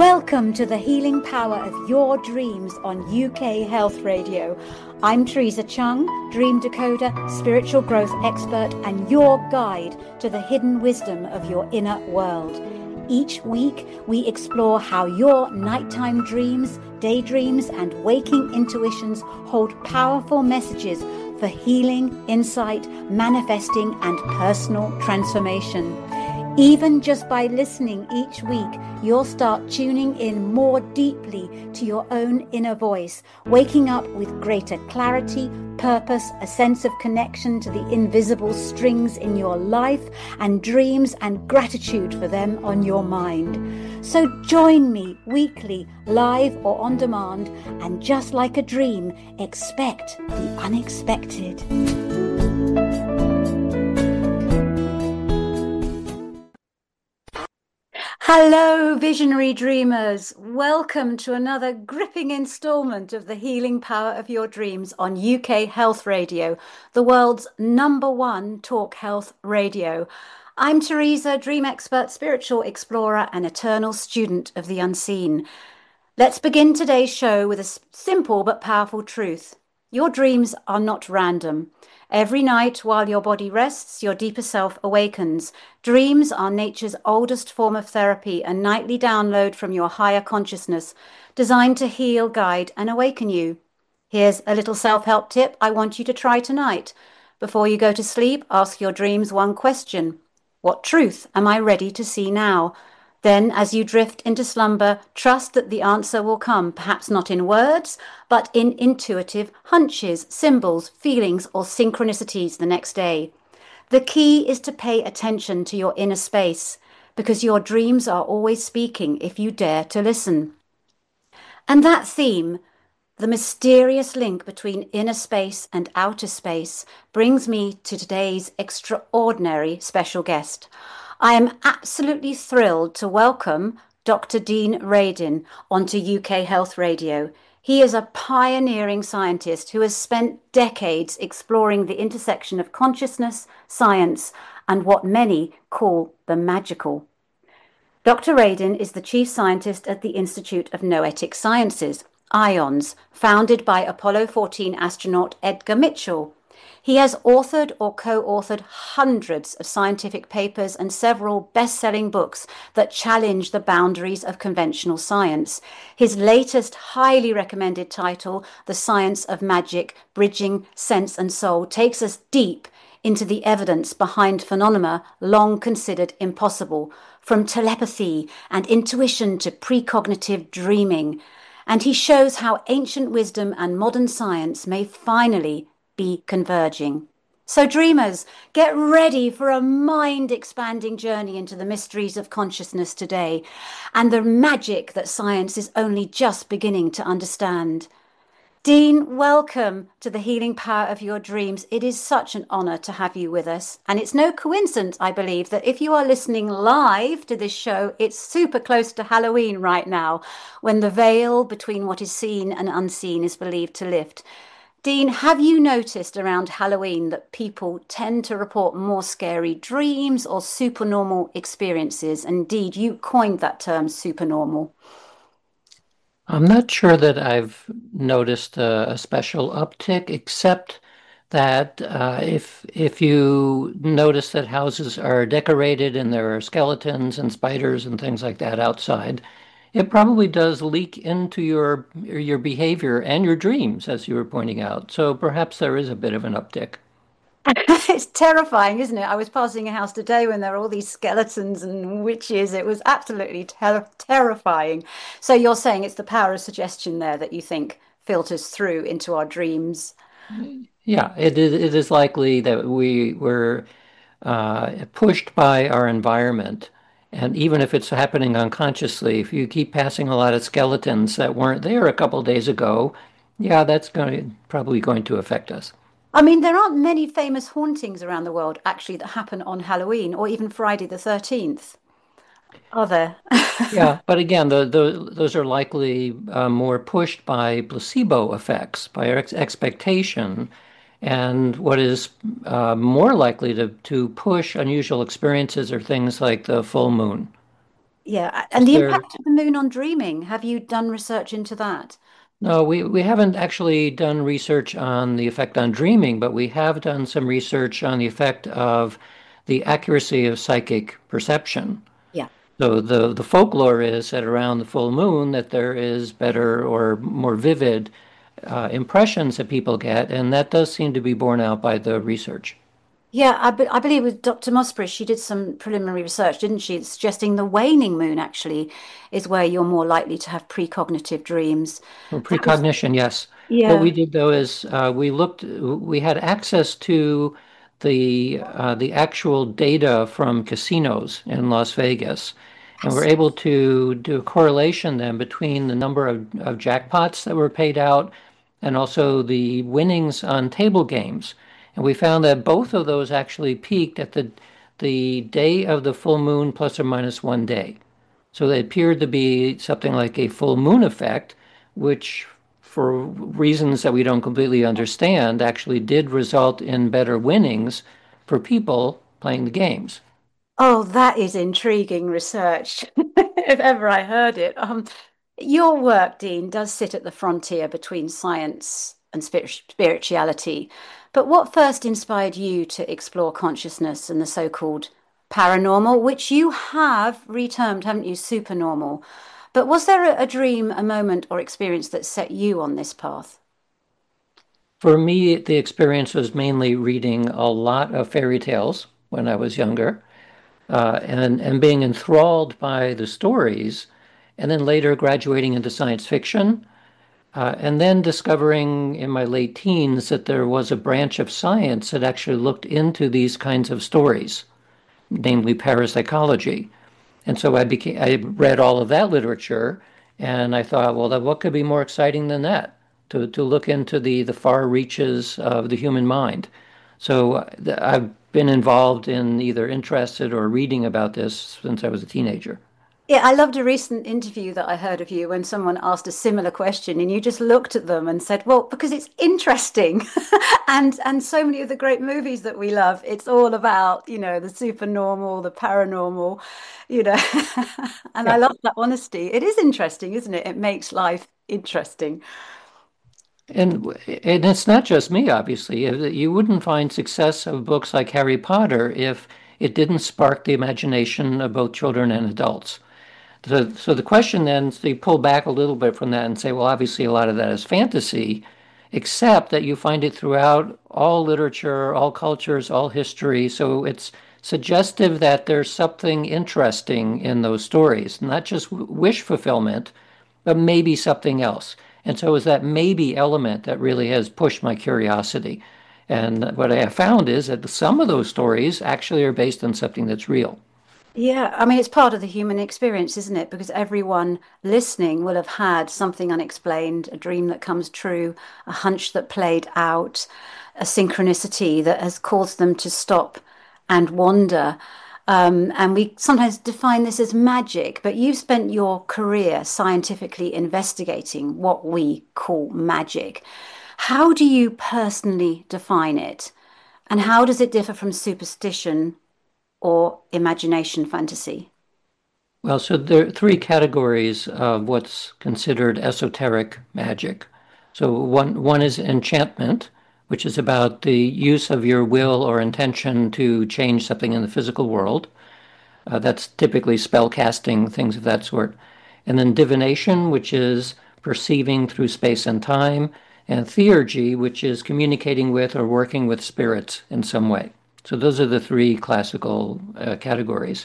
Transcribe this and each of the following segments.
Welcome to the healing power of your dreams on UK Health Radio. I'm Teresa Chung, dream decoder, spiritual growth expert, and your guide to the hidden wisdom of your inner world. Each week, we explore how your nighttime dreams, daydreams, and waking intuitions hold powerful messages for healing, insight, manifesting, and personal transformation. Even just by listening each week, you'll start tuning in more deeply to your own inner voice, waking up with greater clarity, purpose, a sense of connection to the invisible strings in your life, and dreams and gratitude for them on your mind. So join me weekly, live or on demand, and just like a dream, expect the unexpected. Hello, visionary dreamers. Welcome to another gripping installment of the healing power of your dreams on UK Health Radio, the world's #1 talk health radio. I'm Teresa, dream expert, spiritual explorer, and eternal student of the unseen. Let's begin today's show with a simple but powerful truth. Your dreams are not random. Every night while your body rests, your deeper self awakens. Dreams are nature's oldest form of therapy, a nightly download from your higher consciousness, designed to heal, guide, and awaken you. Here's a little self-help tip I want you to try tonight. Before you go to sleep, ask your dreams one question. What truth am I ready to see now? Then, as you drift into slumber, trust that the answer will come, perhaps not in words, but in intuitive hunches, symbols, feelings, or synchronicities the next day. The key is to pay attention to your inner space, because your dreams are always speaking if you dare to listen. And that theme, the mysterious link between inner space and outer space, brings me to today's extraordinary special guest. I am absolutely thrilled to welcome Dr. Dean Radin onto UK Health Radio. He is a pioneering scientist who has spent decades exploring the intersection of consciousness, science, and what many call the magical. Dr. Radin is the chief scientist at the Institute of Noetic Sciences, IONS, founded by Apollo 14 astronaut Edgar Mitchell. He has authored or co-authored hundreds of scientific papers and several best-selling books that challenge the boundaries of conventional science. His latest highly recommended title, The Science of Magic, Bridging Sense and Soul, takes us deep into the evidence behind phenomena long considered impossible, from telepathy and intuition to precognitive dreaming. And he shows how ancient wisdom and modern science may finally be converging. So dreamers, get ready for a mind-expanding journey into the mysteries of consciousness today and the magic that science is only just beginning to understand. Dean, welcome to the healing power of your dreams. It is such an honor to have you with us. And it's no coincidence, I believe, that if you are listening live to this show, it's super close to Halloween right now, when the veil between what is seen and unseen is believed to lift. Dean, have you noticed around Halloween that people tend to report more scary dreams or supernormal experiences? Indeed, you coined that term, supernormal. I'm not sure that I've noticed a special uptick, except that if you notice that houses are decorated and there are skeletons and spiders and things like that outside, it probably does leak into your behavior and your dreams, as you were pointing out. So perhaps there is a bit of an uptick. It's terrifying, isn't it? I was passing a house today when there were all these skeletons and witches. It was absolutely terrifying. So you're saying it's the power of suggestion there that you think filters through into our dreams. Yeah, it is likely that we were pushed by our environment. And even if it's happening unconsciously, if you keep passing a lot of skeletons that weren't there a couple days ago, yeah, that's probably going to affect us. I mean, there aren't many famous hauntings around the world actually that happen on Halloween or even Friday the 13th, are there? Yeah, but again, those are likely more pushed by placebo effects, by our expectation. And what is more likely to push unusual experiences are things like the full moon. Yeah, Is and the there? impact of the moon on dreaming. Have you done research into that? No, we haven't actually done research on the effect on dreaming, but we have done some research on the effect of the accuracy of psychic perception. Yeah. So the folklore is that around the full moon that there is better or more vivid impressions that people get, and that does seem to be borne out by the research. Yeah, I believe with Dr. Mossbridge, she did some preliminary research, didn't she? Suggesting the waning moon actually is where you're more likely to have precognitive dreams. For That was, precognition, yes. What we yeah. did though is we had access to the actual data from casinos in Las Vegas, and we're able to do a correlation then between the number of jackpots that were paid out and also the winnings on table games. And we found that both of those actually peaked at the day of the full moon plus or minus 1 day. So they appeared to be something like a full moon effect, which, for reasons that we don't completely understand, actually did result in better winnings for people playing the games. Oh, that is intriguing research, if ever I heard it. Your work, Dean, does sit at the frontier between science and spirituality. But what first inspired you to explore consciousness and the so-called paranormal, which you have retermed, haven't you, supernormal? But was there a dream, a moment, or experience that set you on this path? For me, the experience was mainly reading a lot of fairy tales when I was younger, and being enthralled by the stories, and then later graduating into science fiction. And then discovering in my late teens that there was a branch of science that actually looked into these kinds of stories, namely parapsychology. And so I read all of that literature, and I thought, well, what could be more exciting than that? To look into the far reaches of the human mind. So I've been involved in either interested or reading about this since I was a teenager. Yeah, I loved a recent interview that I heard of you when someone asked a similar question and you just looked at them and said, "Well, because it's interesting." And so many of the great movies that we love, it's all about, the supernormal, the paranormal, you know. And I Yeah. love that honesty. It is interesting, isn't it? It makes life interesting. And it's not just me, obviously. You wouldn't find success of books like Harry Potter if it didn't spark the imagination of both children and adults. So the question then, so you pull back a little bit from that and say, well, obviously a lot of that is fantasy, except that you find it throughout all literature, all cultures, all history. So it's suggestive that there's something interesting in those stories, not just wish fulfillment, but maybe something else. And so it's that maybe element that really has pushed my curiosity. And what I have found is that some of those stories actually are based on something that's real. Yeah, I mean, it's part of the human experience, isn't it? Because everyone listening will have had something unexplained, a dream that comes true, a hunch that played out, a synchronicity that has caused them to stop and wonder. And we sometimes define this as magic, but you've spent your career scientifically investigating what we call magic. How do you personally define it? And how does it differ from superstition or imagination fantasy? Well, so there are three categories of what's considered esoteric magic. So one is enchantment, which is about the use of your will or intention to change something in the physical world. That's typically spell casting, things of that sort. And then divination, which is perceiving through space and time, and theurgy, which is communicating with or working with spirits in some way. So those are the three classical categories.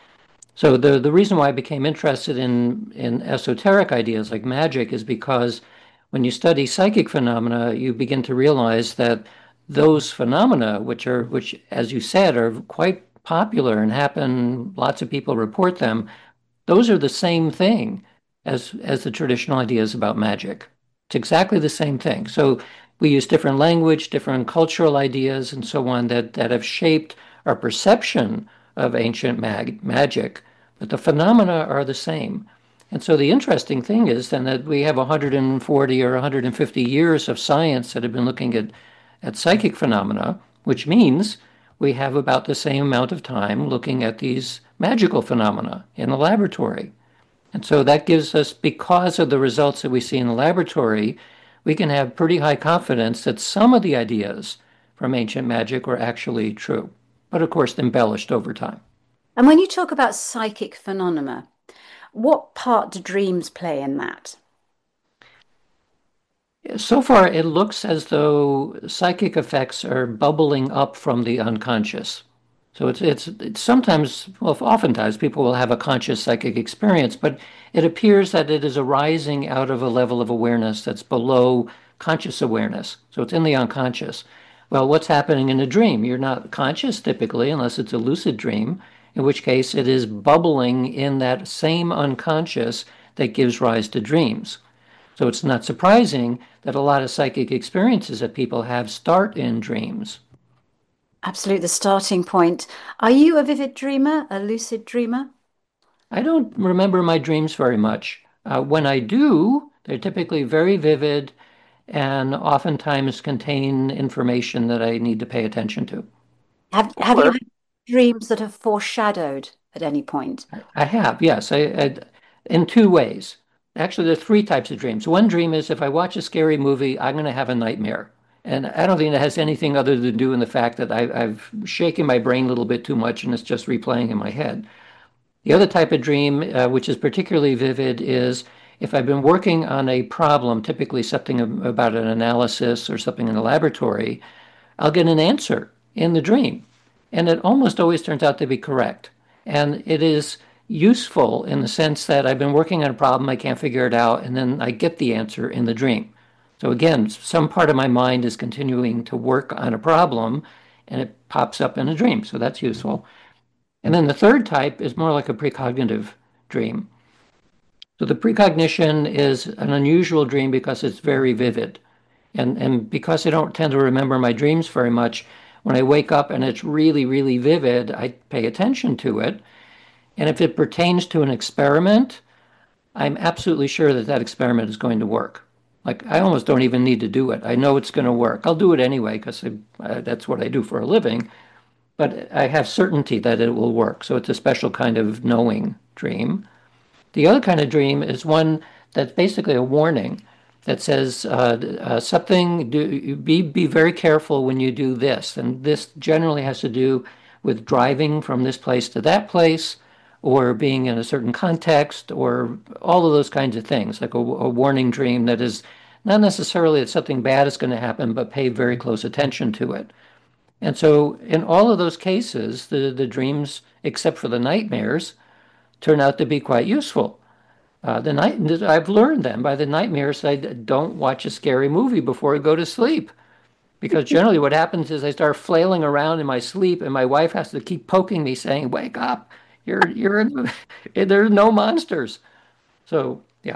So the reason why I became interested in esoteric ideas like magic is because when you study psychic phenomena, you begin to realize that those phenomena, which as you said are quite popular and happen, lots of people report them, those are the same thing as the traditional ideas about magic. It's exactly the same thing. So we use different language, different cultural ideas, and so on that have shaped our perception of ancient magic, but the phenomena are the same. And so the interesting thing is then that we have 140 or 150 years of science that have been looking at psychic phenomena, which means we have about the same amount of time looking at these magical phenomena in the laboratory. And so that gives us, because of the results that we see in the laboratory, we can have pretty high confidence that some of the ideas from ancient magic were actually true, but of course embellished over time. And when you talk about psychic phenomena, what part do dreams play in that? So far, it looks as though psychic effects are bubbling up from the unconscious. So it's sometimes, well, oftentimes people will have a conscious psychic experience, but it appears that it is arising out of a level of awareness that's below conscious awareness. So it's in the unconscious. Well, what's happening in a dream? You're not conscious typically, unless it's a lucid dream, in which case it is bubbling in that same unconscious that gives rise to dreams. So it's not surprising that a lot of psychic experiences that people have start in dreams. Absolutely, the starting point. Are you a vivid dreamer, a lucid dreamer? I don't remember my dreams very much. When I do, they're typically very vivid and oftentimes contain information that I need to pay attention to. Have you Or had dreams that have foreshadowed at any point? I have, yes, in two ways. Actually, there are three types of dreams. One dream is if I watch a scary movie, I'm going to have a nightmare. And I don't think that has anything other to do in the fact that I've shaken my brain a little bit too much and it's just replaying in my head. The other type of dream, which is particularly vivid, is if I've been working on a problem, typically something about an analysis or something in the laboratory, I'll get an answer in the dream. And it almost always turns out to be correct. And it is useful in the sense that I've been working on a problem, I can't figure it out, and then I get the answer in the dream. So again, some part of my mind is continuing to work on a problem and it pops up in a dream. So that's useful. And then the third type is more like a precognitive dream. So the precognition is an unusual dream because it's very vivid. And because I don't tend to remember my dreams very much, when I wake up and it's really, really vivid, I pay attention to it. And if it pertains to an experiment, I'm absolutely sure that that experiment is going to work. Like I almost don't even need to do it. I know it's going to work. I'll do it anyway because that's what I do for a living. But I have certainty that it will work. So it's a special kind of knowing dream. The other kind of dream is one that's basically a warning that says something. Be very careful when you do this, and this generally has to do with driving from this place to that place, or being in a certain context, or all of those kinds of things, like a warning dream that is not necessarily that something bad is going to happen, but pay very close attention to it. And so, in all of those cases, the dreams, except for the nightmares, turn out to be quite useful. The night I've learned then by the nightmares, I don't watch a scary movie before I go to sleep because generally what happens is I start flailing around in my sleep, and my wife has to keep poking me, saying, "Wake up! You're there's no monsters." So yeah.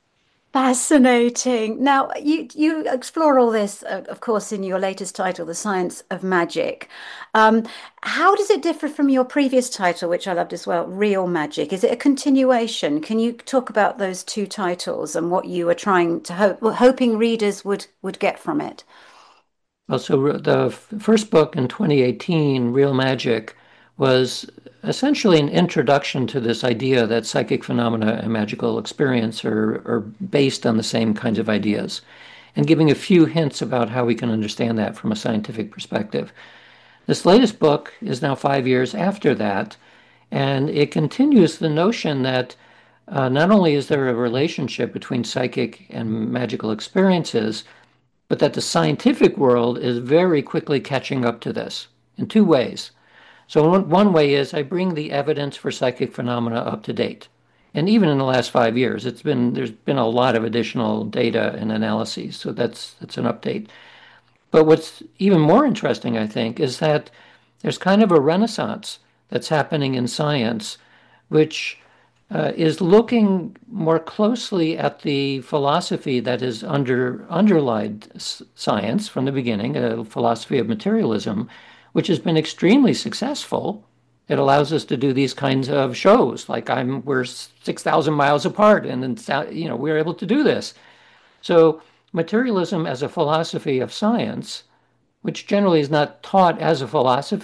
Fascinating. Now, you explore all this, of course, in your latest title, The Science of Magic. Um, how does it differ from your previous title, which I loved as well, Real Magic? Is it a continuation? Can you talk about those two titles and what you were trying to hoping readers would get from it? Well, so the first book in 2018, Real Magic, was essentially an introduction to this idea that psychic phenomena and magical experience are based on the same kinds of ideas, and giving a few hints about how we can understand that from a scientific perspective. This latest book is now 5 years after that, and it continues the notion that not only is there a relationship between psychic and magical experiences, but that the scientific world is very quickly catching up to this in two ways. So one way is I bring the evidence for psychic phenomena up to date. And even in the last 5 years, there's been a lot of additional data and analyses. So that's an update. But what's even more interesting, I think, is that there's kind of a renaissance that's happening in science, which is looking more closely at the philosophy that has underlied science from the beginning, a philosophy of materialism, which has been extremely successful. It allows us to do these kinds of shows, like we're 6,000 miles apart, and then we're able to do this. So materialism as a philosophy of science, which generally is not taught as a philosophy,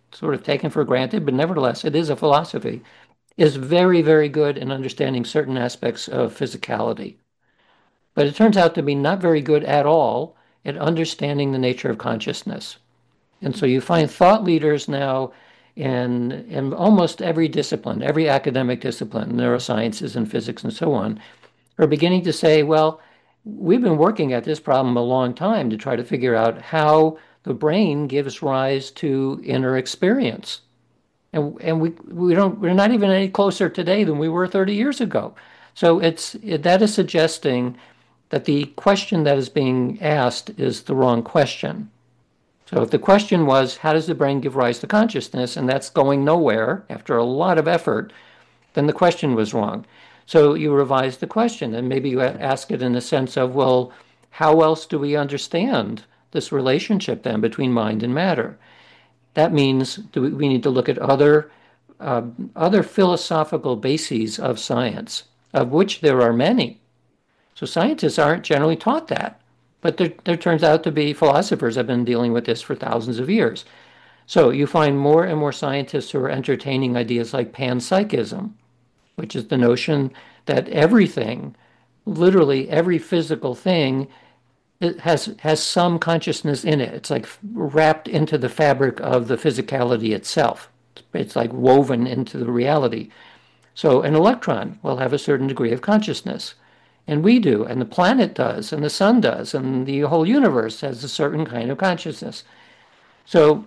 sort of taken for granted, but nevertheless, it is a philosophy, is very, very good in understanding certain aspects of physicality. But it turns out to be not very good at all at understanding the nature of consciousness. And so you find thought leaders now in almost every discipline, every academic discipline, neurosciences and physics and so on, are beginning to say, well, we've been working at this problem a long time to try to figure out how the brain gives rise to inner experience. And we're not even any closer today than we were 30 years ago. So that is suggesting that the question that is being asked is the wrong question. So if the question was, how does the brain give rise to consciousness? And that's going nowhere after a lot of effort, then the question was wrong. So you revise the question and maybe you ask it in the sense of, well, how else do we understand this relationship then between mind and matter? That means we need to look at other philosophical bases of science, of which there are many. So scientists aren't generally taught that. But there turns out to be philosophers have been dealing with this for thousands of years. So you find more and more scientists who are entertaining ideas like panpsychism, which is the notion that everything, literally every physical thing, it has some consciousness in it. It's like wrapped into the fabric of the physicality itself. It's like woven into the reality. So an electron will have a certain degree of consciousness. And we do, and the planet does, and the sun does, and the whole universe has a certain kind of consciousness. So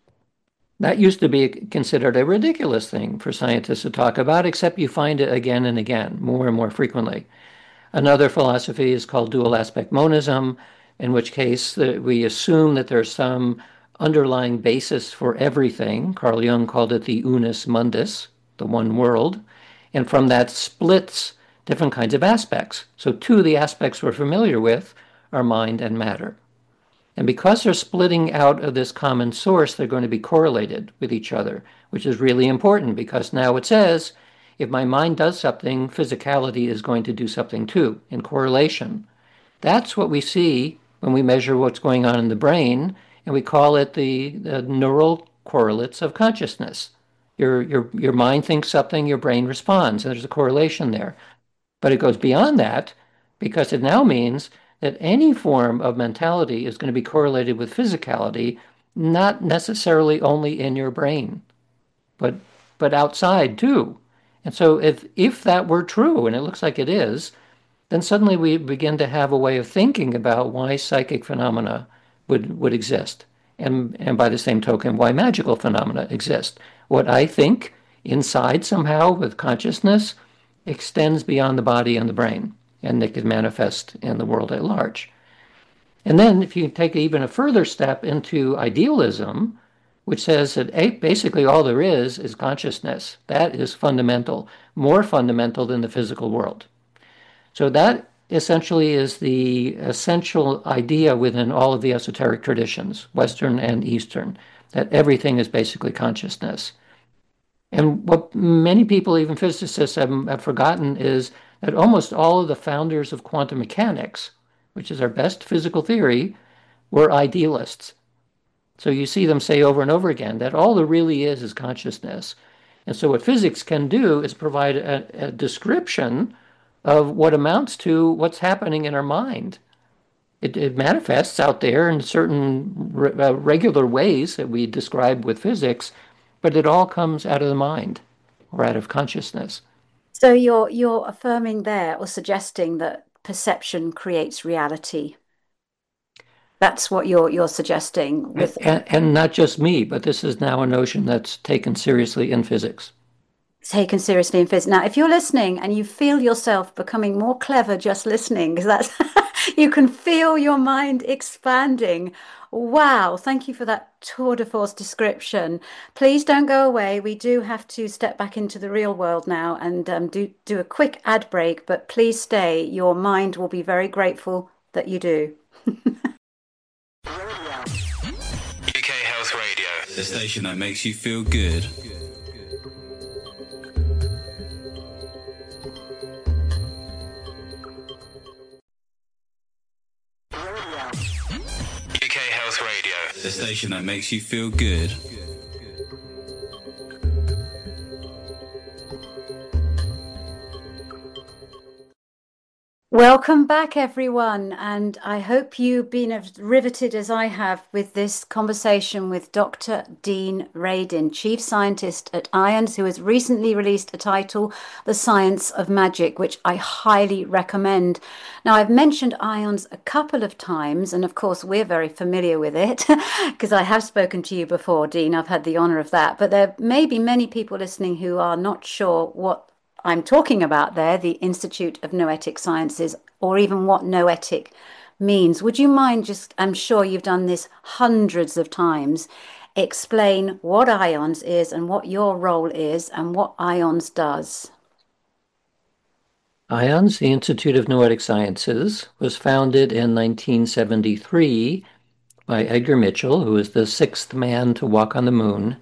that used to be considered a ridiculous thing for scientists to talk about, except you find it again and again, more and more frequently. Another philosophy is called dual aspect monism, in which case we assume that there's some underlying basis for everything. Carl Jung called it the unus mundus, the one world, and from that splits different kinds of aspects. So two of the aspects we're familiar with are mind and matter. And because they're splitting out of this common source, they're going to be correlated with each other, which is really important because now it says, if my mind does something, physicality is going to do something too, in correlation. That's what we see when we measure what's going on in the brain, and we call it the neural correlates of consciousness. Your mind thinks something, your brain responds, and there's a correlation there. But it goes beyond that because it now means that any form of mentality is going to be correlated with physicality, not necessarily only in your brain, but outside too. And so if that were true, and it looks like it is, then suddenly we begin to have a way of thinking about why psychic phenomena would exist. And by the same token, why magical phenomena exist. What I think inside somehow with consciousness extends beyond the body and the brain, and they can manifest in the world at large. And then if you take even a further step into idealism, which says that basically all there is consciousness. That is fundamental, more fundamental than the physical world. So that essentially is the essential idea within all of the esoteric traditions, Western and Eastern, that everything is basically consciousness. And what many people, even physicists, have forgotten is that almost all of the founders of quantum mechanics, which is our best physical theory, were idealists. So you see them say over and over again that all there really is consciousness. And so what physics can do is provide a description of what amounts to what's happening in our mind. It manifests out there in certain regular ways that we describe with physics, but it all comes out of the mind or out of consciousness. So you're affirming there or suggesting that perception creates reality. That's what you're suggesting with And not just me, but this is now a notion that's taken seriously in physics. taken seriously in physics. Now, if you're listening and you feel yourself becoming more clever just listening, because that's you can feel your mind expanding. Wow, thank you for that tour de force description. Please don't go away. We do have to step back into the real world now and do a quick ad break, but please stay. Your mind will be very grateful that you do. UK Health Radio, the station that makes you feel good. UK Health Radio, the station that makes you feel good. Welcome back, everyone, and I hope you've been as riveted as I have with this conversation with Dr. Dean Radin, Chief Scientist at IONS, who has recently released a title, The Science of Magic, which I highly recommend. Now, I've mentioned IONS a couple of times, and of course, we're very familiar with it because I have spoken to you before, Dean. I've had the honor of that, but there may be many people listening who are not sure what I'm talking about there, the Institute of Noetic Sciences, or even what noetic means. Would you mind just, I'm sure you've done this hundreds of times, explain what IONS is and what your role is and what IONS does? IONS, the Institute of Noetic Sciences, was founded in 1973 by Edgar Mitchell, who was the sixth man to walk on the moon.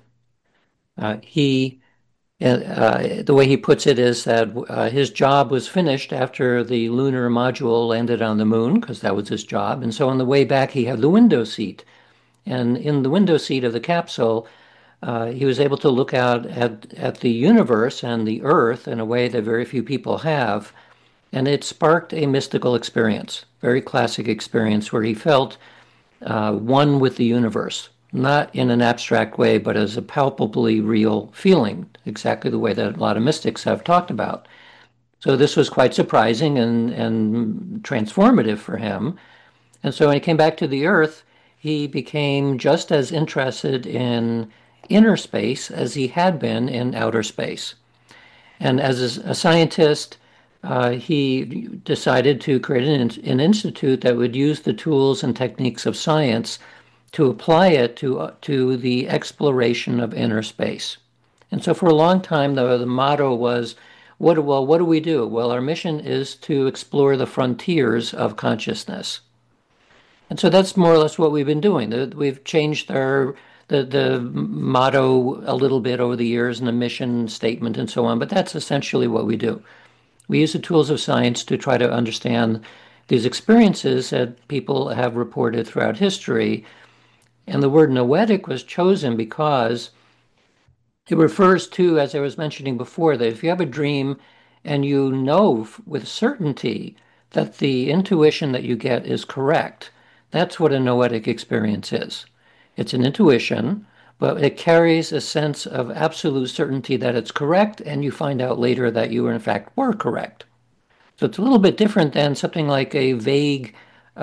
The way he puts it is that his job was finished after the lunar module landed on the moon, because that was his job. And so on the way back, he had the window seat. And in the window seat of the capsule, he was able to look out at the universe and the Earth in a way that very few people have. And it sparked a mystical experience, very classic experience, where he felt one with the universe, not in an abstract way, but as a palpably real feeling, exactly the way that a lot of mystics have talked about. So this was quite surprising and transformative for him. And so when he came back to the Earth, he became just as interested in inner space as he had been in outer space. And as a scientist, he decided to create an institute that would use the tools and techniques of science to apply it to the exploration of inner space. And so for a long time, the motto was, what do we do? Well, our mission is to explore the frontiers of consciousness. And so that's more or less what we've been doing. We've changed the motto a little bit over the years and the mission statement and so on, but that's essentially what we do. We use the tools of science to try to understand these experiences that people have reported throughout history. And the word noetic was chosen because it refers to, as I was mentioning before, that if you have a dream and you know with certainty that the intuition that you get is correct, that's what a noetic experience is. It's an intuition, but it carries a sense of absolute certainty that it's correct, and you find out later that you, in fact, were correct. So it's a little bit different than something like a vague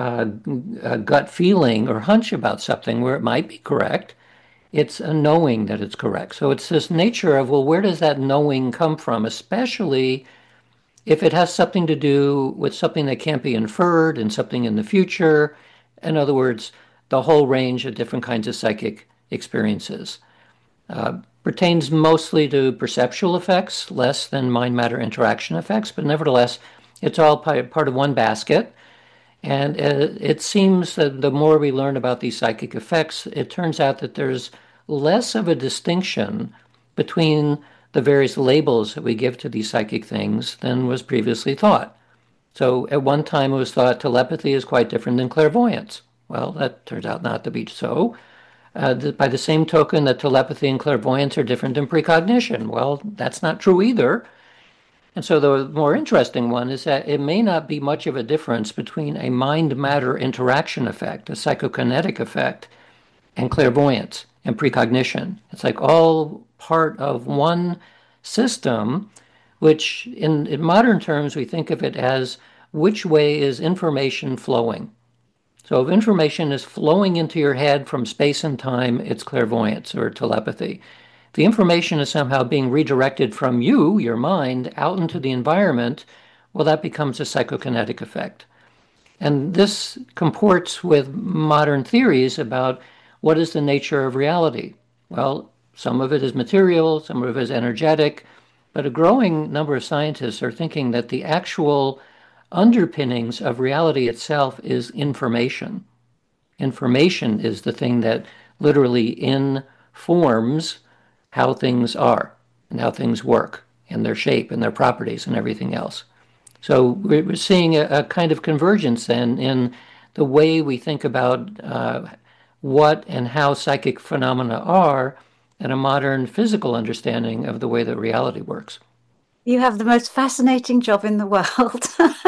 gut feeling or hunch about something where it might be correct. It's a knowing that it's correct. So it's this nature of, well, where does that knowing come from, especially if it has something to do with something that can't be inferred and something in the future. In other words, the whole range of different kinds of psychic experiences. Pertains mostly to perceptual effects, less than mind-matter interaction effects, but nevertheless, it's all part of one basket. And it seems that the more we learn about these psychic effects, it turns out that there's less of a distinction between the various labels that we give to these psychic things than was previously thought. So at one time it was thought telepathy is quite different than clairvoyance. Well, that turns out not to be so. By the same token, that telepathy and clairvoyance are different than precognition. Well, that's not true either. And so the more interesting one is that it may not be much of a difference between a mind-matter interaction effect, a psychokinetic effect, and clairvoyance and precognition. It's like all part of one system, which in modern terms, we think of it as which way is information flowing. So if information is flowing into your head from space and time, it's clairvoyance or telepathy. The information is somehow being redirected from you, your mind, out into the environment. Well, that becomes a psychokinetic effect. And this comports with modern theories about what is the nature of reality. Well, some of it is material, some of it is energetic, but a growing number of scientists are thinking that the actual underpinnings of reality itself is information. Information is the thing that literally informs how things are and how things work and their shape and their properties and everything else. So we're seeing a kind of convergence then in the way we think about what and how psychic phenomena are and a modern physical understanding of the way that reality works. You have the most fascinating job in the world.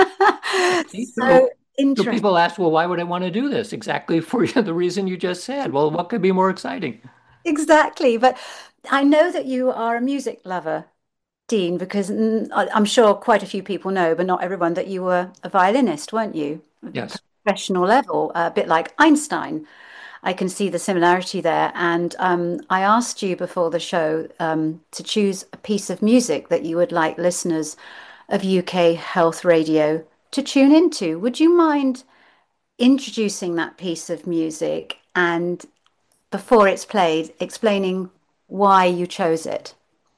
Me So too. So interesting. people ask, well, why would I want to do this? Exactly for the reason you just said. Well, what could be more exciting? Exactly. But I know that you are a music lover, Dean, because I'm sure quite a few people know, but not everyone, that you were a violinist, weren't you? Yes. Professional level, a bit like Einstein. I can see the similarity there. And I asked you before the show to choose a piece of music that you would like listeners of UK Health Radio to tune into. Would you mind introducing that piece of music and before it's played, explaining why you chose it?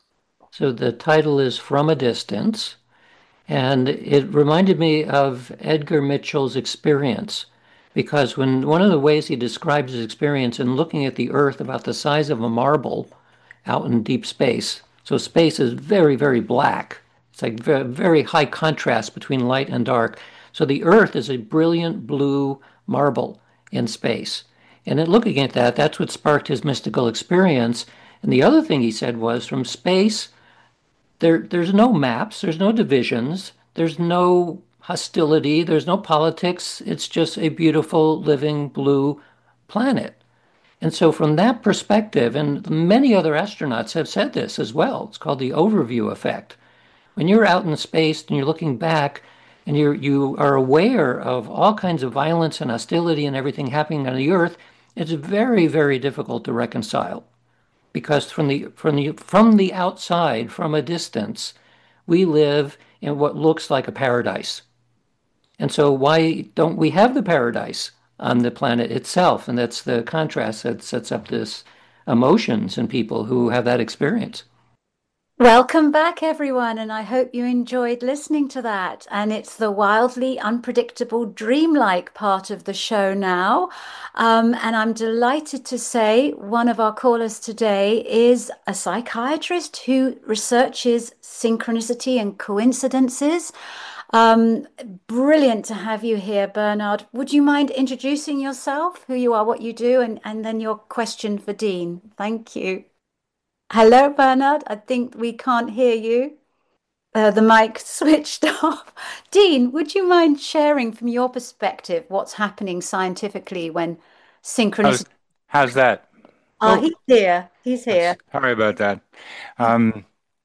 So the title is From a Distance. And it reminded me of Edgar Mitchell's experience, because when one of the ways he describes his experience in looking at the Earth about the size of a marble out in deep space, so space is very, very black. It's like very, very high contrast between light and dark. So the Earth is a brilliant blue marble in space. And in looking at that, that's what sparked his mystical experience. And the other thing he said was from space, there's no maps, there's no divisions, there's no hostility, there's no politics. It's just a beautiful living blue planet. And so, from that perspective, and many other astronauts have said this as well, it's called the overview effect. When you're out in space and you're looking back and you are aware of all kinds of violence and hostility and everything happening on the Earth, it's very, very difficult to reconcile because from the outside, from a distance, we live in what looks like a paradise. And so why don't we have the paradise on the planet itself? And that's the contrast that sets up this emotions in people who have that experience. Welcome back, everyone, and I hope you enjoyed listening to that. And it's the wildly unpredictable, dreamlike part of the show now. And I'm delighted to say one of our callers today is a psychiatrist who researches synchronicity and coincidences. Um, Brilliant to have you here, Bernard. Would you mind introducing yourself, who you are, what you do, and then your question for Dean? Thank you. Hello, Bernard. I think we can't hear you. The mic switched off. Dean, would you mind sharing from your perspective what's happening scientifically when How's synchronicity? how's that? Ah, Oh, he's here. He's here. sorry about that. Um,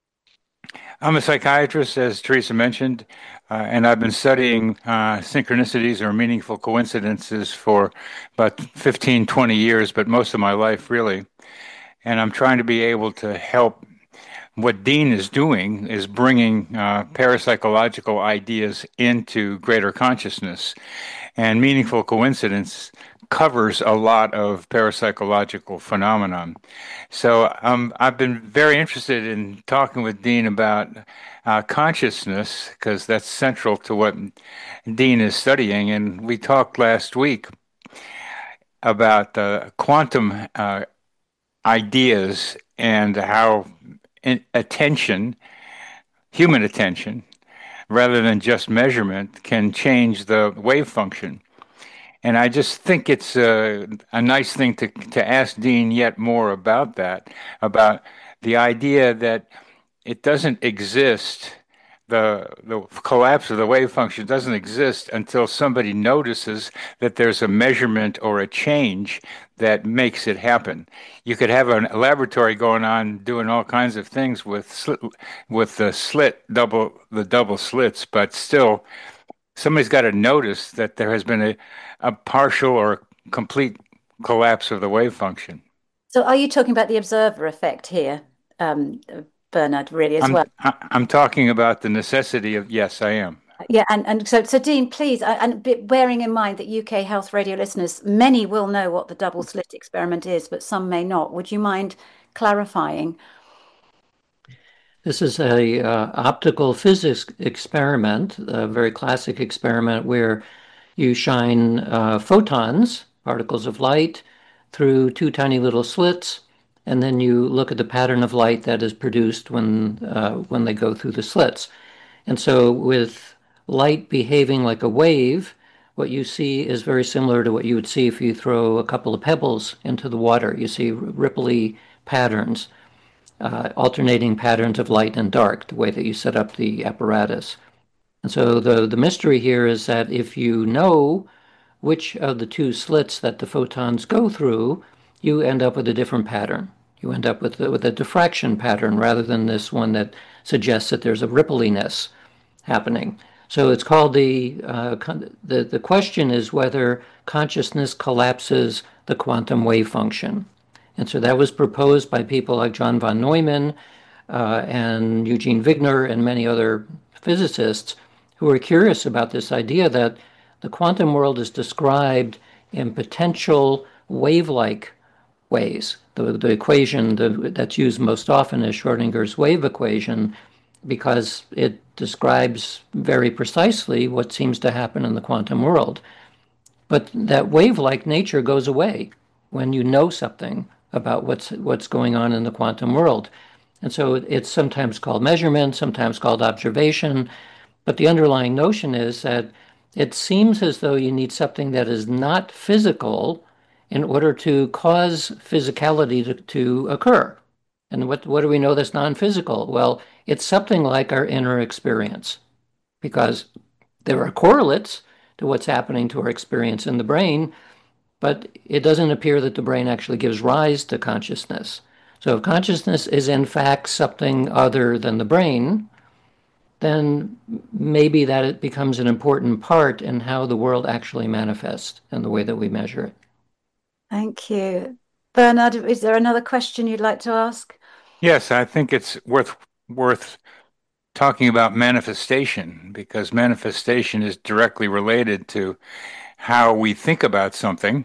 I'm a psychiatrist, as Teresa mentioned, and I've been studying synchronicities or meaningful coincidences for about 15, 20 years, but most of my life, really. And I'm trying to be able to help. What Dean is doing is bringing parapsychological ideas into greater consciousness. And meaningful coincidence covers a lot of parapsychological phenomenon. So I've been very interested in talking with Dean about consciousness because that's central to what Dean is studying. And we talked last week about quantum ideas and how attention, human attention, rather than just measurement, can change the wave function. And I just think it's a nice thing to ask Dean yet more about that, about the idea that it doesn't exist, the collapse of the wave function doesn't exist until somebody notices that there's a measurement or a change that makes it happen. You could have a laboratory going on doing all kinds of things with the double slits, but still somebody's got to notice that there has been a partial or complete collapse of the wave function. So, are you talking about the observer effect here, Bernard, really, as well? I'm talking about the necessity of, yes, I am. Yeah, and so Dean, please, bearing in mind that UK Health Radio listeners, many will know what the double slit experiment is, but some may not. Would you mind clarifying? This is a optical physics experiment, a very classic experiment where you shine photons, particles of light, through two tiny little slits, and then you look at the pattern of light that is produced when they go through the slits. And so, with light behaving like a wave, what you see is very similar to what you would see if you throw a couple of pebbles into the water. You see ripply patterns. alternating patterns of light and dark, the way that you set up the apparatus. And so the mystery here is that if you know which of the two slits that the photons go through, you end up with a different pattern. You end up with a diffraction pattern rather than this one that suggests that there's a rippliness happening. So it's called the question is whether consciousness collapses the quantum wave function. And so that was proposed by people like John von Neumann and Eugene Wigner and many other physicists who were curious about this idea that the quantum world is described in potential wave-like ways. The equation that's used most often is Schrodinger's wave equation because it describes very precisely what seems to happen in the quantum world. But that wave-like nature goes away when you know something about what's going on in the quantum world. And so it's sometimes called measurement, sometimes called observation. But the underlying notion is that it seems as though you need something that is not physical in order to cause physicality to occur. And what do we know that's non-physical? Well, it's something like our inner experience, because there are correlates to what's happening to our experience in the brain, but it doesn't appear that the brain actually gives rise to consciousness. So if consciousness is in fact something other than the brain, then maybe that it becomes an important part in how the world actually manifests and the way that we measure it. Thank you. Bernard, is there another question you'd like to ask? Yes, I think it's worth talking about manifestation, because manifestation is directly related to how we think about something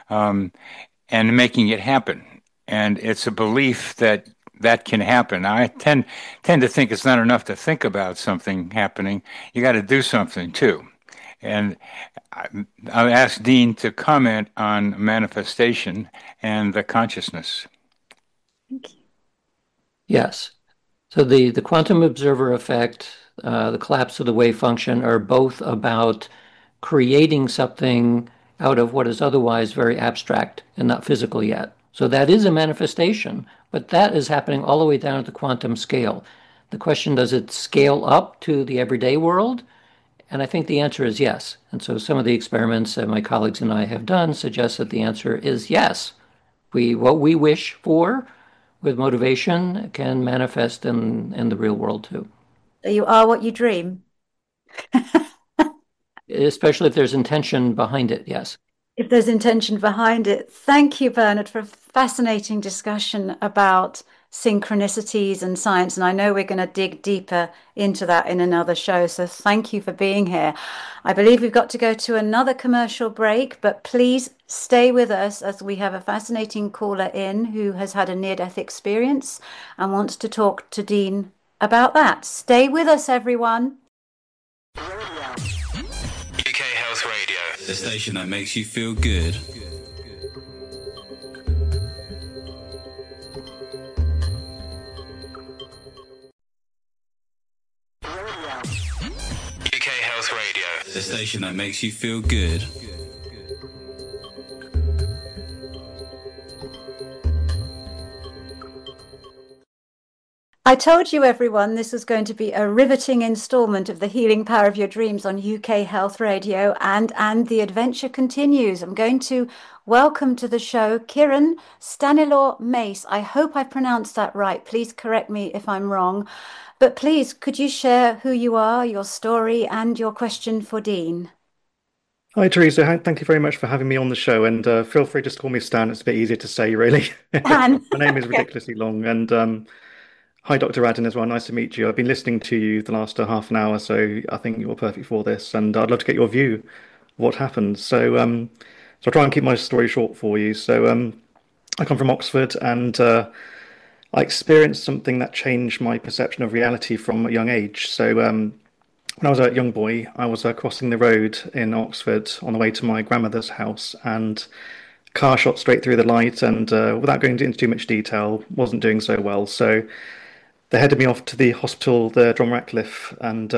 and making it happen. And it's a belief that can happen. I tend to think it's not enough to think about something happening. You got to do something too. And I'll ask Dean to comment on manifestation and the consciousness. Thank you. Yes. So the quantum observer effect, the collapse of the wave function are both about creating something out of what is otherwise very abstract and not physical yet. So that is a manifestation, but that is happening all the way down at the quantum scale. The question, does it scale up to the everyday world? And I think the answer is yes. And so some of the experiments that my colleagues and I have done suggest that the answer is yes. What we wish for with motivation can manifest in the real world too. So you are what you dream. Especially if there's intention behind it, yes. If there's intention behind it. Thank you, Bernard, for a fascinating discussion about synchronicities and science. And I know we're going to dig deeper into that in another show. So thank you for being here. I believe we've got to go to another commercial break, but please stay with us as we have a fascinating caller in who has had a near-death experience and wants to talk to Dean about that. Stay with us, everyone. UK Health Radio, the station that makes you feel good. UK Health Radio, the station that makes you feel good. I told you, everyone, this was going to be a riveting installment of the Healing Power of Your Dreams on UK Health Radio, and the adventure continues. I'm going to welcome to the show Kiran Stanislaw Mace. I hope I pronounced that right. Please correct me if I'm wrong. But please, could you share who you are, your story, and your question for Dean? Hi, Teresa. Thank you very much for having me on the show. And feel free to just call me Stan. It's a bit easier to say, really. My name is ridiculously long. And hi, Dr. Radin, as well. Nice to meet you. I've been listening to you the last half an hour, so I think you're perfect for this. And I'd love to get your view of what happened. So I'll try and keep my story short for you. So I come from Oxford, and I experienced something that changed my perception of reality from a young age. So when I was a young boy, I was crossing the road in Oxford on the way to my grandmother's house, and a car shot straight through the light, and without going into too much detail, wasn't doing so well. So they headed me off to the hospital, the John Ratcliffe, and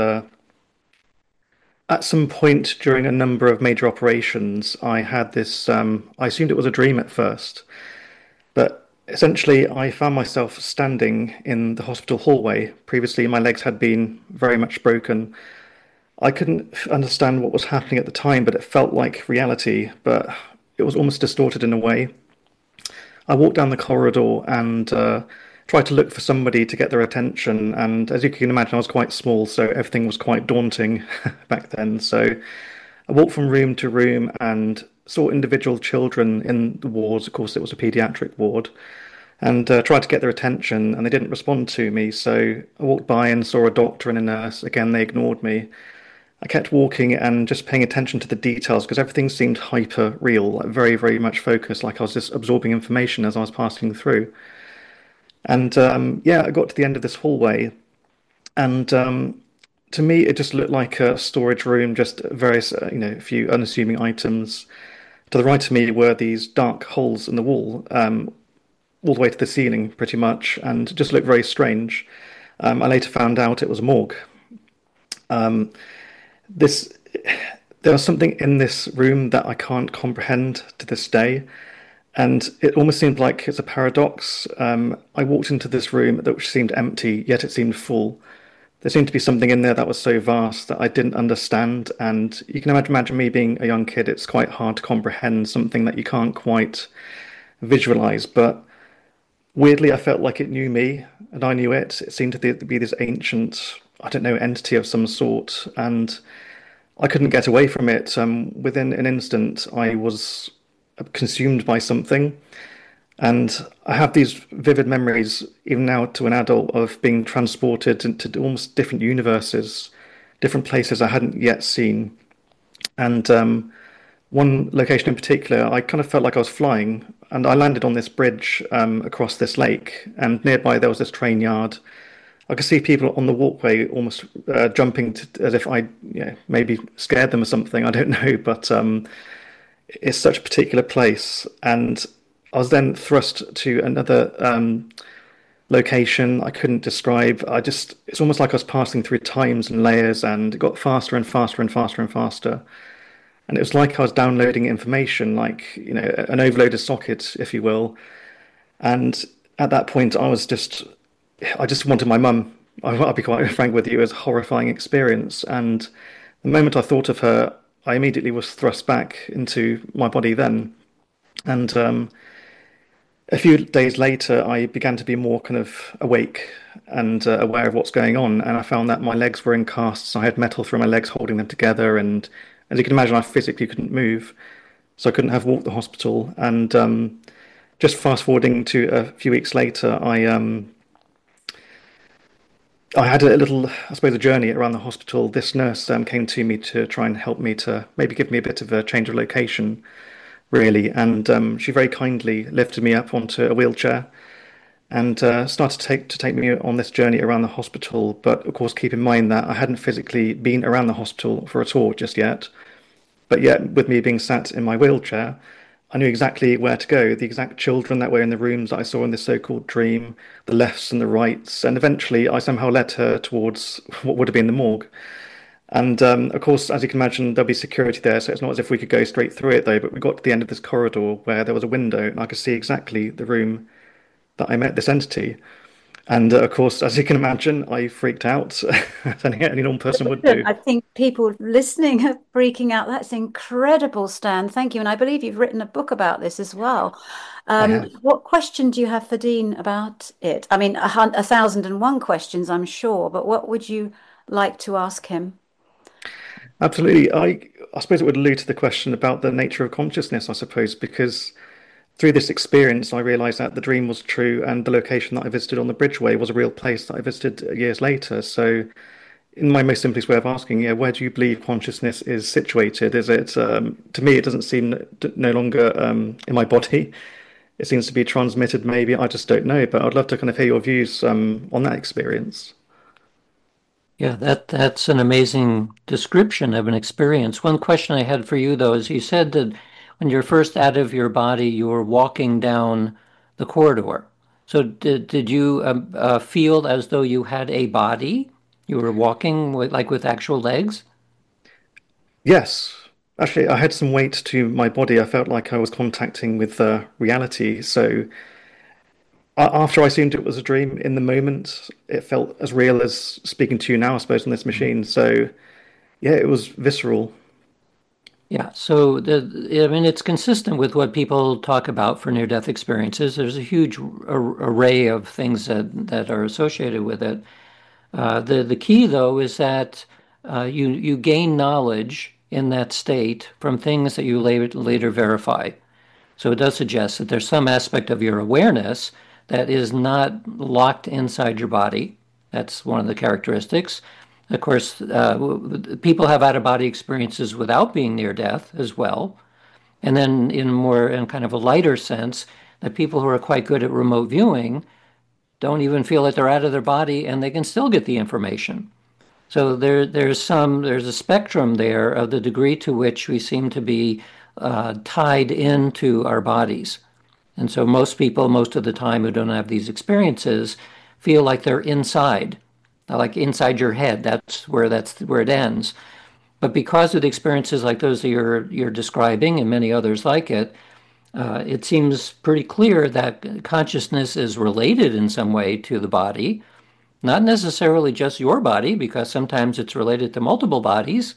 at some point during a number of major operations, I had this, I assumed it was a dream at first, but essentially, I found myself standing in the hospital hallway. Previously, my legs had been very much broken. I couldn't understand what was happening at the time, but it felt like reality, but it was almost distorted in a way. I walked down the corridor and tried to look for somebody to get their attention. And as you can imagine, I was quite small, so everything was quite daunting back then. So I walked from room to room and saw individual children in the wards. Of course, it was a pediatric ward, and tried to get their attention, and they didn't respond to me. So I walked by and saw a doctor and a nurse. Again, they ignored me. I kept walking and just paying attention to the details because everything seemed hyper real, like very, very much focused, like I was just absorbing information as I was passing through. And yeah, I got to the end of this hallway, and to me, it just looked like a storage room, just various, a few unassuming items. To the right of me were these dark holes in the wall, all the way to the ceiling, pretty much, and just looked very strange. I later found out it was a morgue. This There was something in this room that I can't comprehend to this day, and it almost seemed like it's a paradox. I walked into this room that seemed empty, yet it seemed full. There seemed to be something in there that was so vast that I didn't understand, and you can imagine me being a young kid. It's quite hard to comprehend something that you can't quite visualize. But weirdly, I felt like it knew me, and I knew it. It seemed to be this ancient, I don't know, entity of some sort, and I couldn't get away from it. Within an instant, I was consumed by something. And I have these vivid memories, even now to an adult, of being transported into almost different universes, different places I hadn't yet seen. And one location in particular, I kind of felt like I was flying, and I landed on this bridge across this lake, and nearby there was this train yard. I could see people on the walkway almost jumping as if I, maybe scared them or something. I don't know, but it's such a particular place. And I was then thrust to another location I couldn't describe. It's almost like I was passing through times and layers, and it got faster and faster and faster and faster. And it was like I was downloading information, like, an overloaded socket, if you will. And at that point, I just wanted my mum. I'll be quite frank with you, it was a horrifying experience. And the moment I thought of her, I immediately was thrust back into my body then. And a few days later, I began to be more kind of awake and aware of what's going on. And I found that my legs were in casts. I had metal through my legs holding them together. And as you can imagine, I physically couldn't move. So I couldn't have walked the hospital. And just fast forwarding to a few weeks later, I had a little, I suppose, a journey around the hospital. This nurse came to me to try and help me to maybe give me a bit of a change of location, really. And she very kindly lifted me up onto a wheelchair and started to take me on this journey around the hospital. But of course, keep in mind that I hadn't physically been around the hospital for a tour just yet. But yet, with me being sat in my wheelchair, I knew exactly where to go, the exact children that were in the rooms that I saw in this so-called dream, the lefts and the rights, and eventually I somehow led her towards what would have been the morgue. And of course, as you can imagine, there'll be security there, so it's not as if we could go straight through it though, but we got to the end of this corridor where there was a window and I could see exactly the room that I met this entity. And of course, as you can imagine, I freaked out, as any normal person would do. I think people listening are freaking out. That's incredible, Stan. Thank you. And I believe you've written a book about this as well. What question do you have for Dean about it? I mean, 1,001 questions, I'm sure, but what would you like to ask him? Absolutely. I suppose it would allude to the question about the nature of consciousness, I suppose, because through this experience, I realized that the dream was true and the location that I visited on the Bridgeway was a real place that I visited years later. So, in my most simplest way of asking, where do you believe consciousness is situated? Is it, to me, it doesn't seem no longer in my body. It seems to be transmitted, maybe. I just don't know. But I'd love to kind of hear your views on that experience. Yeah, that's an amazing description of an experience. One question I had for you, though, is you said that when you're first out of your body, you were walking down the corridor. So did you feel as though you had a body? You were walking with actual legs? Yes. Actually, I had some weight to my body. I felt like I was contacting with reality. So After I assumed it was a dream, in the moment, it felt as real as speaking to you now, I suppose, on this machine. So yeah, it was visceral. Yeah, so I mean, it's consistent with what people talk about for near-death experiences. There's a huge array of things that are associated with it. The key, though, is that you gain knowledge in that state from things that you later verify. So it does suggest that there's some aspect of your awareness that is not locked inside your body. That's one of the characteristics. Of course, people have out-of-body experiences without being near death as well. And then in kind of a lighter sense, that people who are quite good at remote viewing don't even feel that they're out of their body and they can still get the information. So there's a spectrum there of the degree to which we seem to be tied into our bodies. And so most people, most of the time who don't have these experiences, feel like they're inside, like inside your head. That's where it ends. But because of the experiences like those that you're describing and many others like it, it seems pretty clear that consciousness is related in some way to the body, not necessarily just your body, because sometimes it's related to multiple bodies.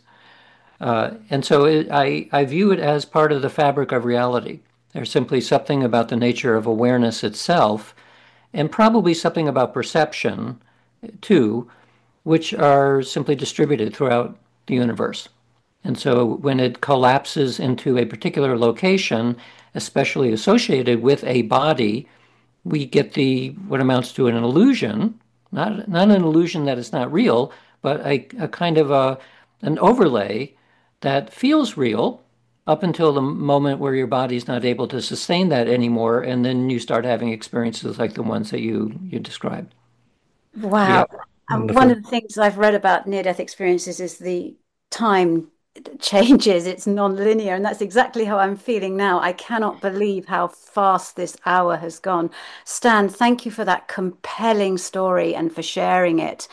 And so I view it as part of the fabric of reality. There's simply something about the nature of awareness itself, and probably something about perception, too, which are simply distributed throughout the universe. And so when it collapses into a particular location, especially associated with a body, we get what amounts to an illusion, not an illusion that it's not real, but a kind of an overlay that feels real up until the moment where your body's not able to sustain that anymore, and then you start having experiences like the ones that you described. Wow. Yeah, And one wonderful. of the things I've read about near-death experiences is the time changes, it's non-linear, and that's exactly how I'm feeling now. I cannot believe how fast this hour has gone. Stan, thank you for that compelling story and for sharing it.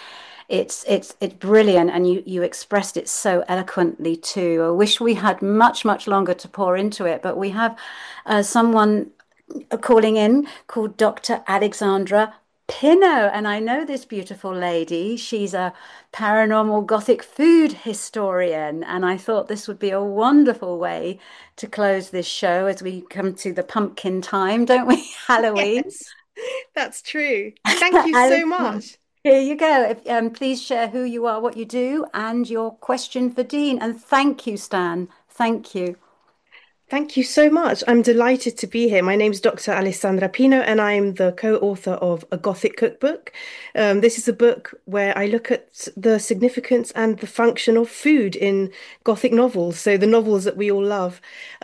It's brilliant, and you expressed it so eloquently too. I wish we had much longer to pour into it, but we have someone calling in called Dr. Alexandra Pinno. And I know this beautiful lady. She's a paranormal Gothic food historian. And I thought this would be a wonderful way to close this show as we come to the pumpkin time, don't we? Halloween. Yes, that's true. Thank you so Alexandra, much. here you go. Please share who you are, what you do, and your question for Dean. And thank you, Stan. Thank you. Thank you so much. I'm delighted to be here. My name's Dr. Alessandra Pino, and I'm the co-author of A Gothic Cookbook. This is a book where I look at the significance and the function of food in Gothic novels, so the novels that we all love.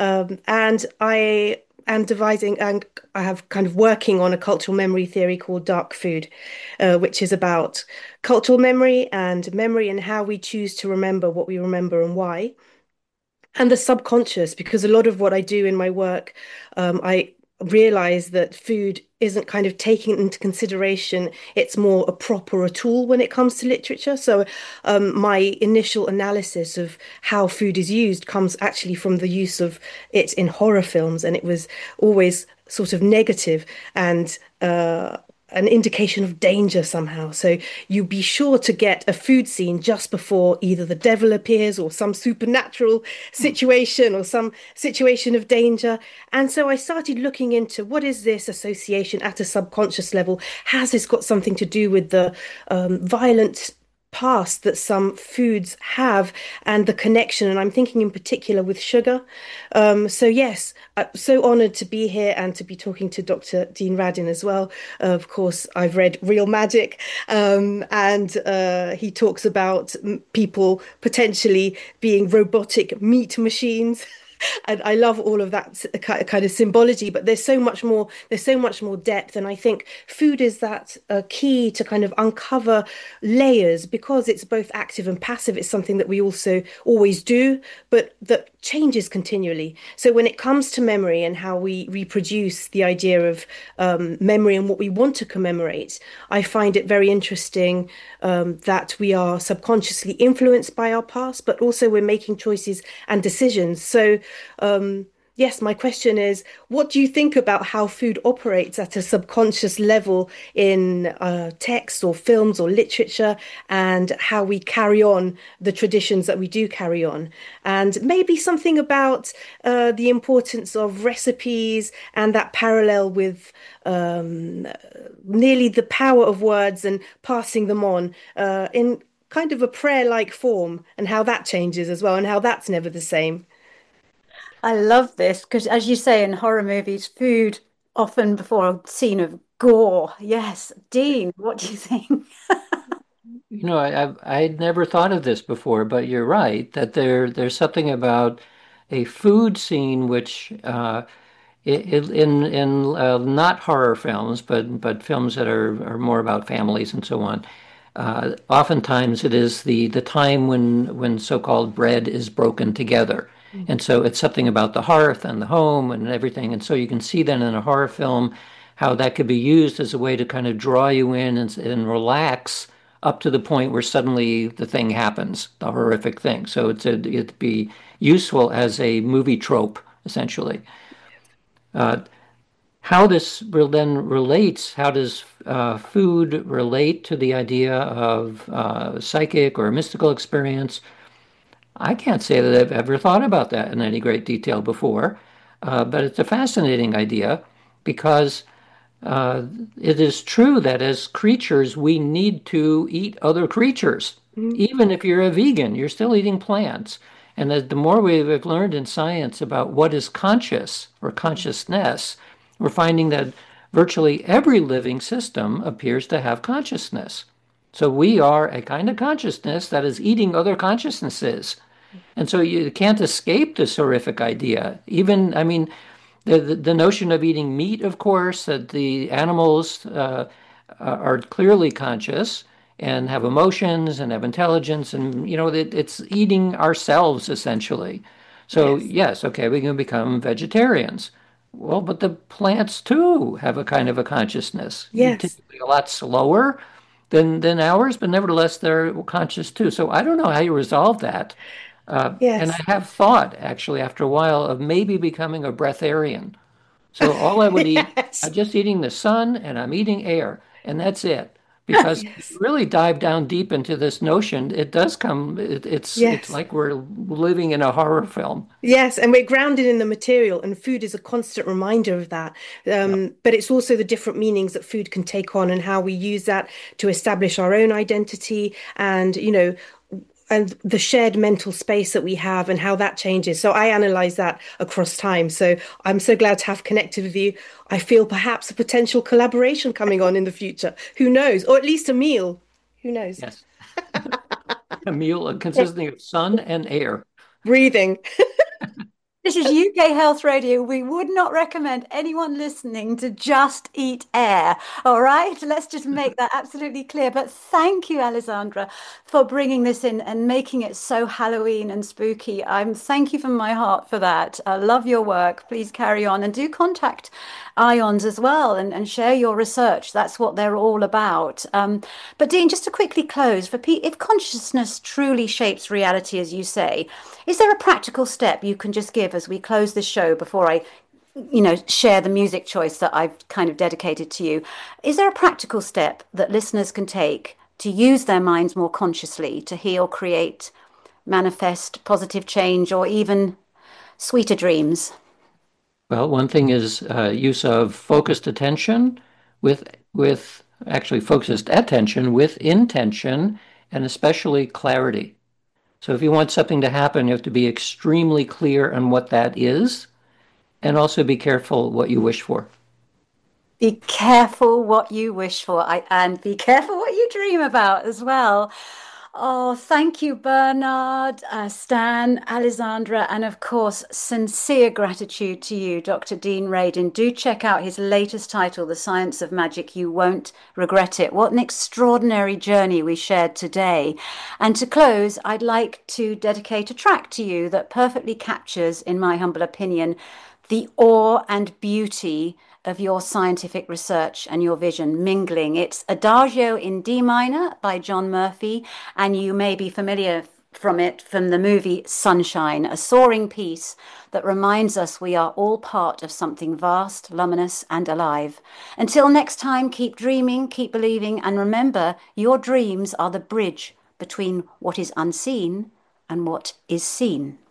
And I am devising, and I have kind of working on a cultural memory theory called dark food, which is about cultural memory and how we choose to remember what we remember and why. And the subconscious, because a lot of what I do in my work, I realize that food isn't kind of taken into consideration. It's more a prop or a tool when it comes to literature. So my initial analysis of how food is used comes actually from the use of it in horror films, and it was always sort of negative and an indication of danger somehow. So you be sure to get a food scene just before either the devil appears or some supernatural situation or some situation of danger. And so I started looking into what is this association at a subconscious level? Has this got something to do with the violent past that some foods have and the connection? And I'm thinking in particular with sugar. So yes, I'm so honored to be here and to be talking to Dr. Dean Radin as well. Of course, I've read Real Magic, and he talks about people potentially being robotic meat machines. And I love all of that kind of symbology, but there's so much more depth. And I think food is that key to kind of uncover layers, because it's both active and passive. It's something that we also always do, but that changes continually. So when it comes to memory and how we reproduce the idea of memory and what we want to commemorate, I find it very interesting that we are subconsciously influenced by our past, but also we're making choices and decisions. So Yes, my question is, what do you think about how food operates at a subconscious level in text or films or literature, and how we carry on the traditions that we do carry on? And maybe something about the importance of recipes and that parallel with nearly the power of words and passing them on in kind of a prayer-like form, and how that changes as well, and how that's never the same. I love this because, as you say, in horror movies, food often before a scene of gore. Yes. Dean, what do you think? I'd never thought of this before, but you're right that there's something about a food scene which in not horror films, but films that are more about families and so on. Oftentimes, it is the time when so-called bread is broken together, and so it's something about the hearth and the home and everything. And so you can see then in a horror film how that could be used as a way to kind of draw you in and relax up to the point where suddenly the thing happens, the horrific thing. So it'd be useful as a movie trope, essentially. Uh, how this then relates, how does food relate to the idea of psychic or mystical experience? I can't say that I've ever thought about that in any great detail before, but it's a fascinating idea because uh, it is true that as creatures, we need to eat other creatures. Mhm. Even if you're a vegan, you're still eating plants. And the more we've learned in science about what is conscious or consciousness, we're finding that virtually every living system appears to have consciousness. So we are a kind of consciousness that is eating other consciousnesses. And so you can't escape this horrific idea. Even, I mean, the notion of eating meat, of course, that the animals are clearly conscious and have emotions and have intelligence, and it's eating ourselves essentially. So Yes. yes, okay, we can become vegetarians. Well, but the plants too have a kind of a consciousness, Yes. typically a lot slower than ours, but nevertheless they're conscious too. So I don't know how you resolve that. And I Yes. have thought, actually, after a while, of maybe becoming a breatharian. So all I would eat, I'm Yes. just eating the sun and I'm eating air, and that's it. Because if you Yes. really dive down deep into this notion, it does come, it's Yes. like we're living in a horror film. Yes, and we're grounded in the material, and food is a constant reminder of that. Yeah. But it's also the different meanings that food can take on, and how we use that to establish our own identity, and and the shared mental space that we have, and how that changes. So I analyze that across time. So I'm so glad to have connected with you. I feel perhaps a potential collaboration coming on in the future. Who knows? Or at least a meal. Who knows? Yes. A meal consisting of sun and air. Breathing. This is UK Health Radio. We would not recommend anyone listening to just eat air. All right, let's just make that absolutely clear. But thank you, Alessandra, for bringing this in and making it so Halloween and spooky. I'm thank you from my heart for that. I love your work. Please carry on and do contact IONS as well and share your research. That's what they're all about. But Dean, just to quickly close, if consciousness truly shapes reality, as you say, is there a practical step you can just give as we close this show before I, share the music choice that I've kind of dedicated to you? Is there a practical step that listeners can take to use their minds more consciously to heal, create, manifest positive change, or even sweeter dreams? Well, one thing is use of focused attention with actually focused attention with intention and especially clarity. So if you want something to happen, you have to be extremely clear on what that is and also be careful what you wish for. Be careful what you wish for, and be careful what you dream about as well. Oh, thank you, Bernard, Stan, Alessandra, and of course, sincere gratitude to you, Dr. Dean Radin. Do check out his latest title, The Science of Magic. You won't regret it. What an extraordinary journey we shared today. And to close, I'd like to dedicate a track to you that perfectly captures, in my humble opinion, the awe and beauty of your scientific research and your vision mingling. It's Adagio in D minor by John Murphy, and you may be familiar from it from the movie Sunshine, a soaring piece that reminds us we are all part of something vast, luminous, and alive. Until next time, keep dreaming, keep believing, and remember, your dreams are the bridge between what is unseen and what is seen.